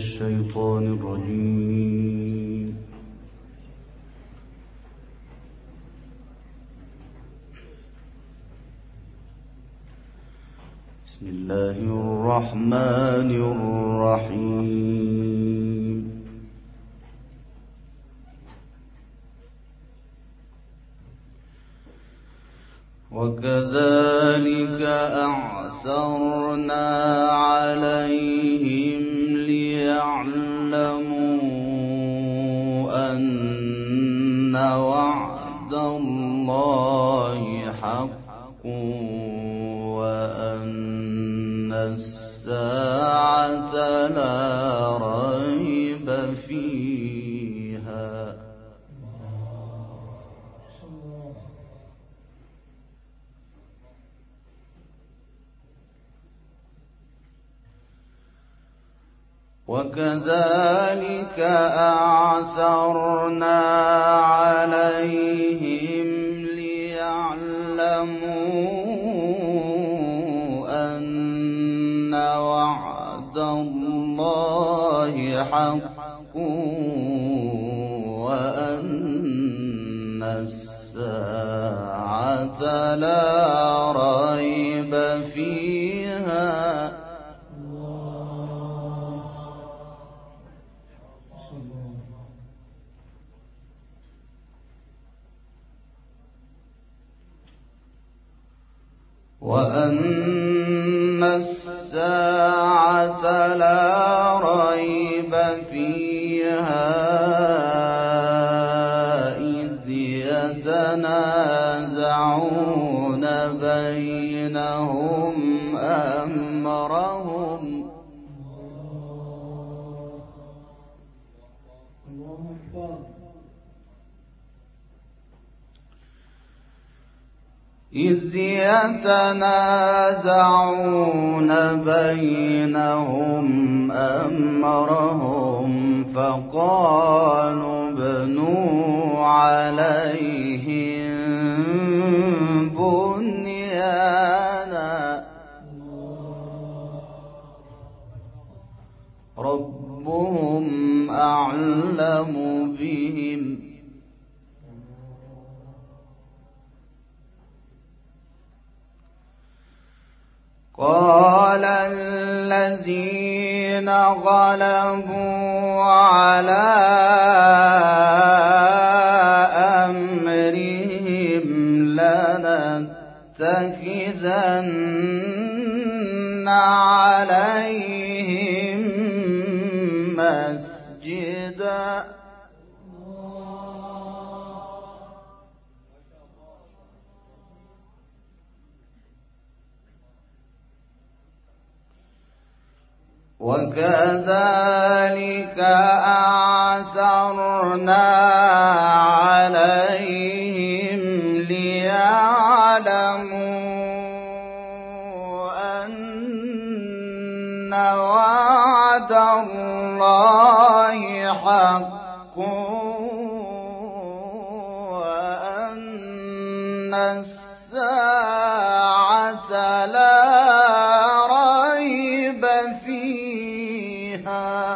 الشيطان الرجيم. بسم الله الرحمن الرحيم. وكذلك أعثرنا عليهم ليعلموا أن وعد الله حق وأن الساعة لا ريب فيها. وكذلك أعثرنا عليهم ليعلموا أن وعد الله حق وأن الساعة لا ريب فيها. وأن الساعة لا ريب فيها إذ يتنازعون بينهم أمرهم. إذ يتنازعون بينهم أمرهم فقالوا ابنوا عليهم بنيانا ربهم أعلم بهم. قال الذين غلبوا على أمرهم لنتخذن عليهم مسجدا. وكذلك أعثرنا عليهم ليعلموا أن وعد الله حق وأن الساعة لا ريب فيها.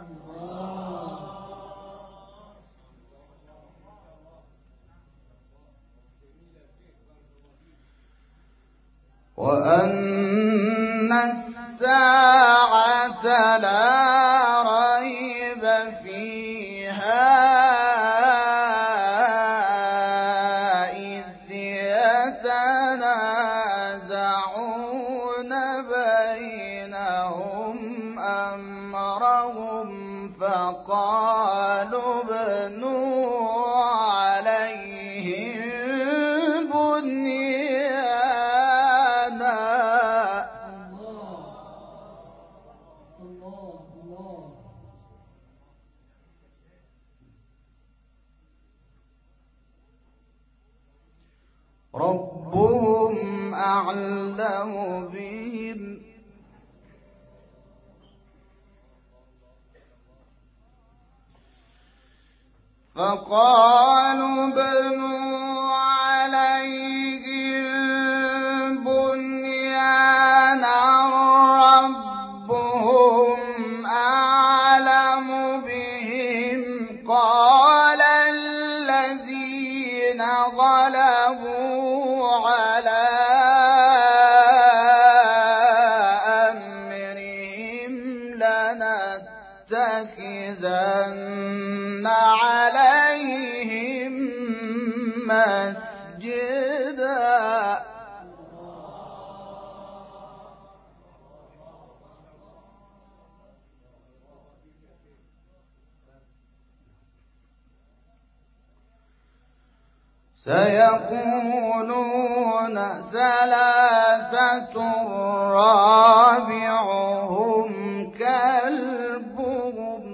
وأن الساعة لا ريب فيها إذ يتنازعون بينهم أمرهم فقالوا ابنوا عليهم بنيانا ربهم أعلم بهم. فقالوا ابنوا عليهم بنيانا ربهم أعلم لَنَتَّخِذَنَّ عَلَيْهِم مَّسْجِدًا سيقولون ثلاثة رابعهم كلبهم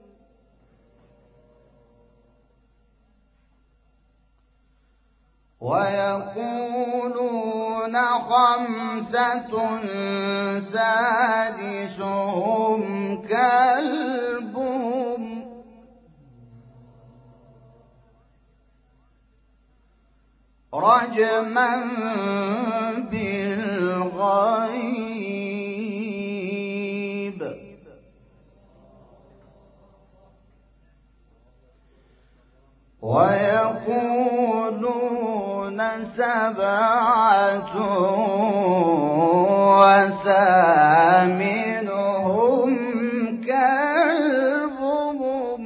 ويقولون خمسة سادسهم كلبهم رجما بالغيب ويقولون سبعة وثامنهم كلبهم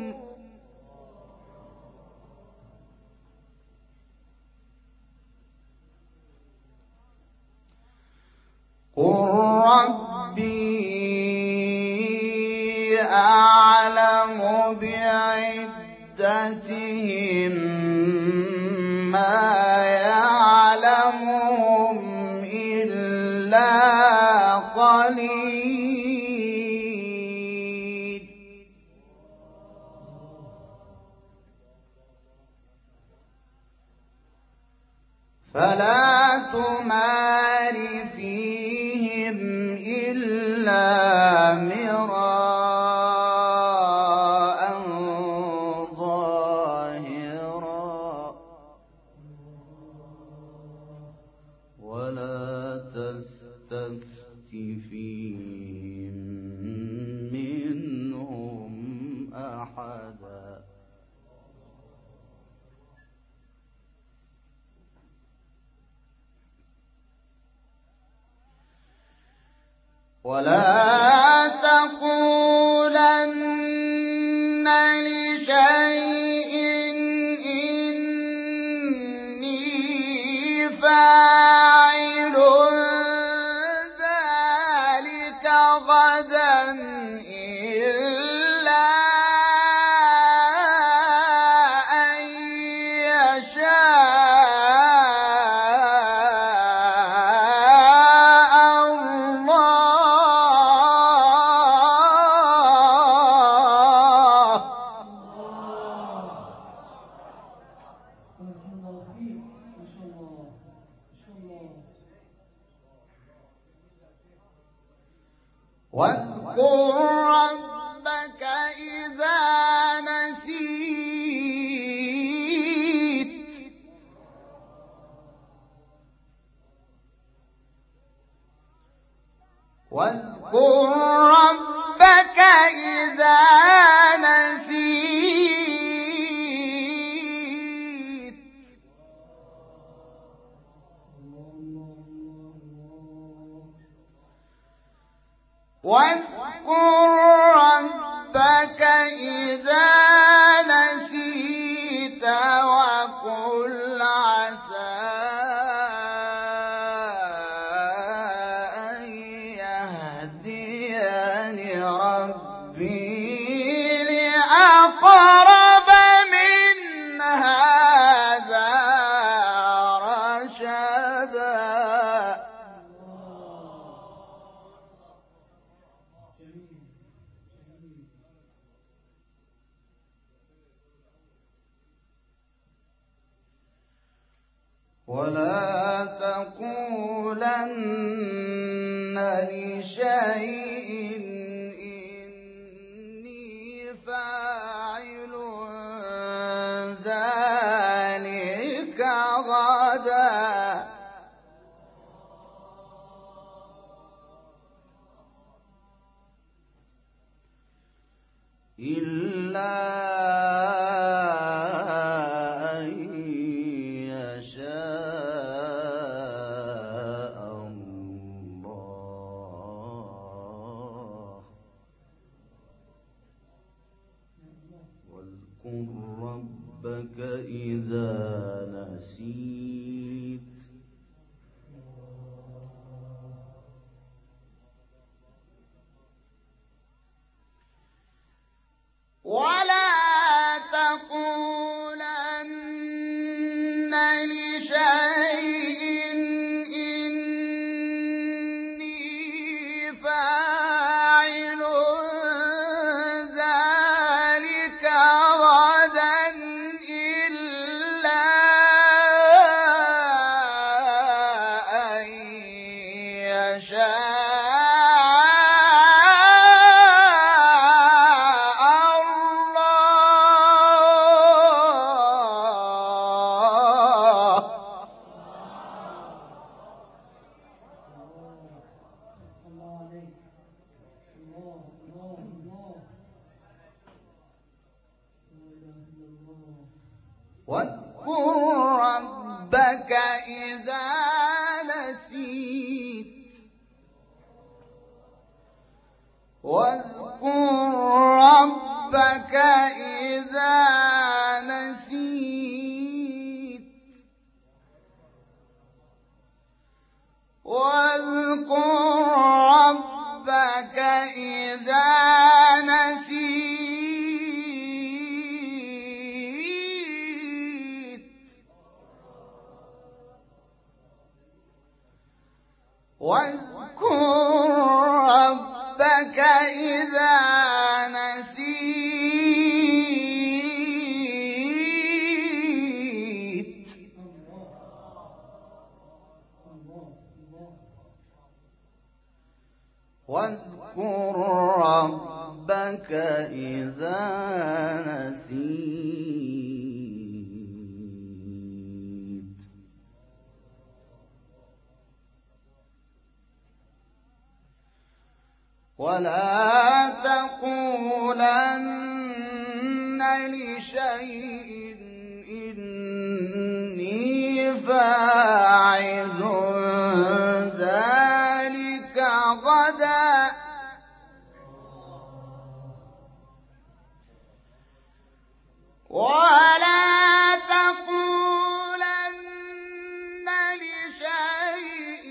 قل ربي أعلم بعدتهم ما يعلمهم إلا قليل فلا تمار فيهم إلا مراء ظاهرا ولا تستفت فيهم منهم أحدا ولا تقولن لشيء إني فاعل ذلك غدا إلا أن يشاء واذكر ربك إذا نسيت واذكر ربك إذا نسيت واذكر ربك إذا نسيت وقل عسى أن يهديني ربي لأقرب من هذا رشدا ولا تقولن لشيء إني فاعل ذلك غدا إلا أن يشاء الله ربك إذا نسيت ولا تقولن لشيء إني فاعل ذلك غدا إلا أن يشاء واذكر ربك إذا نسيت واذكر ربك إذا نسيت واذكر ربك إذا نسيت واذكر ربك إذا نسيت واذكر ربك إذا نسيت ولا تقولن لشيء إني فاعل ذلك غدا ولا تقولن لشيء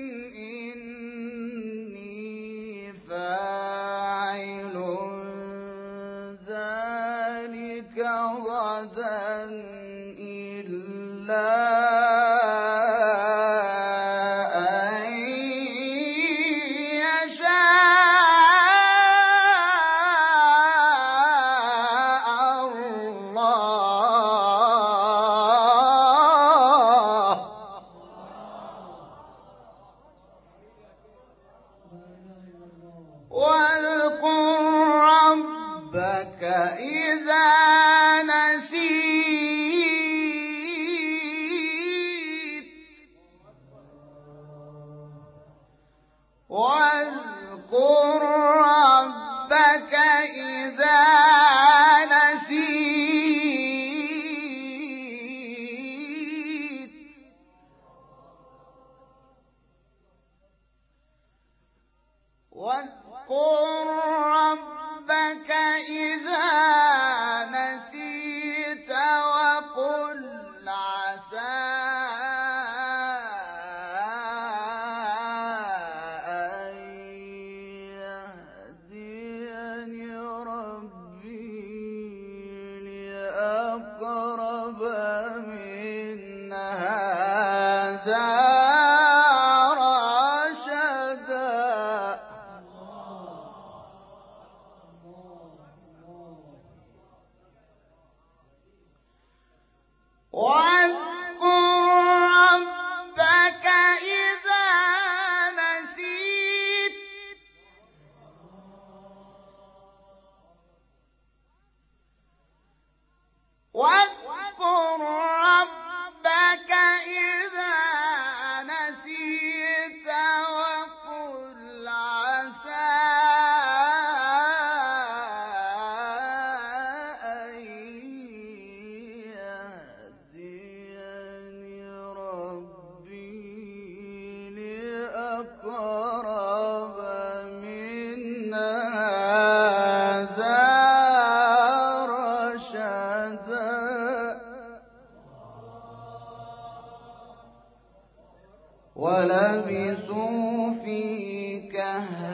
إني فاعل ذلك غدا إلا أن يشاء الله واذكر ربك إذا نسيت واذكر ربك إذا نسيت واذكر ربك إذا نسيت وقل عسى أن يهديني ربي لأقرب من هذا رشدا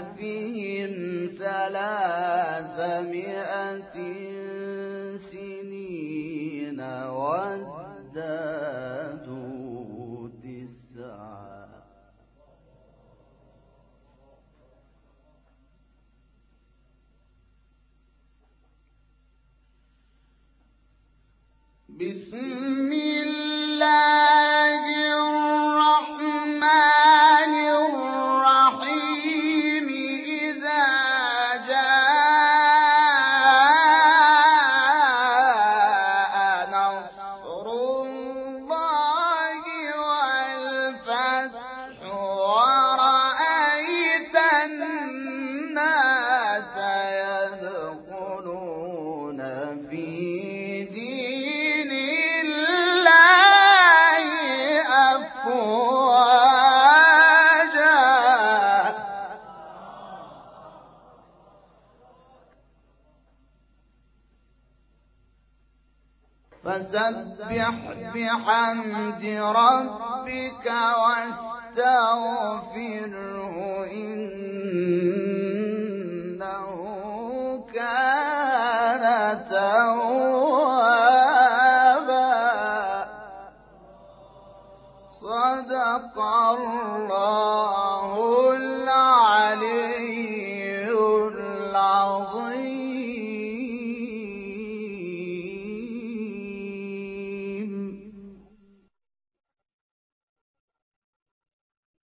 كهفهم 300 سنين وازدادوا 9. بسم الله الرحمن الرحيم. إذا جاء نصر الله والفتح ورأيت الناس يدخلون في دين الله أفواجا فسبح بحمد ربك واستغفره إنه كان توابا. صدق الله